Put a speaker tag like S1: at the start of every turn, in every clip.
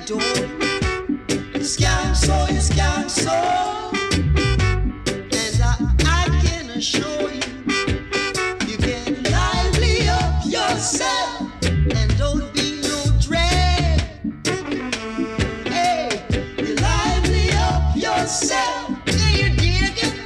S1: door. Scan so, you scan so, and I can assure you, you can lively up yourself and don't be no dread. Hey, you lively up yourself. Do you dig it?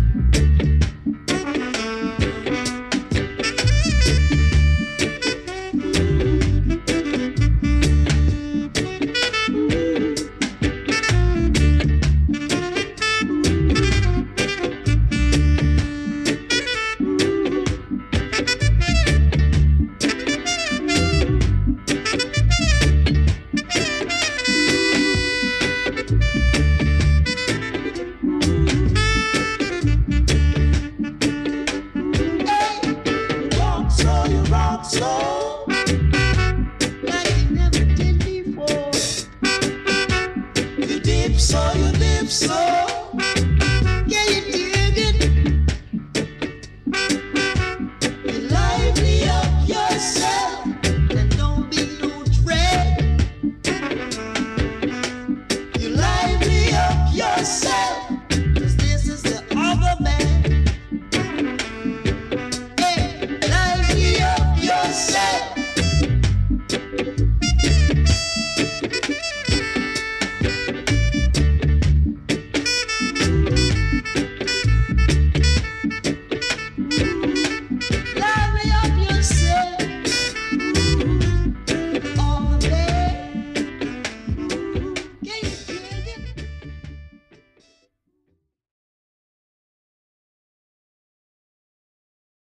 S1: So, like you never did before. You dip so,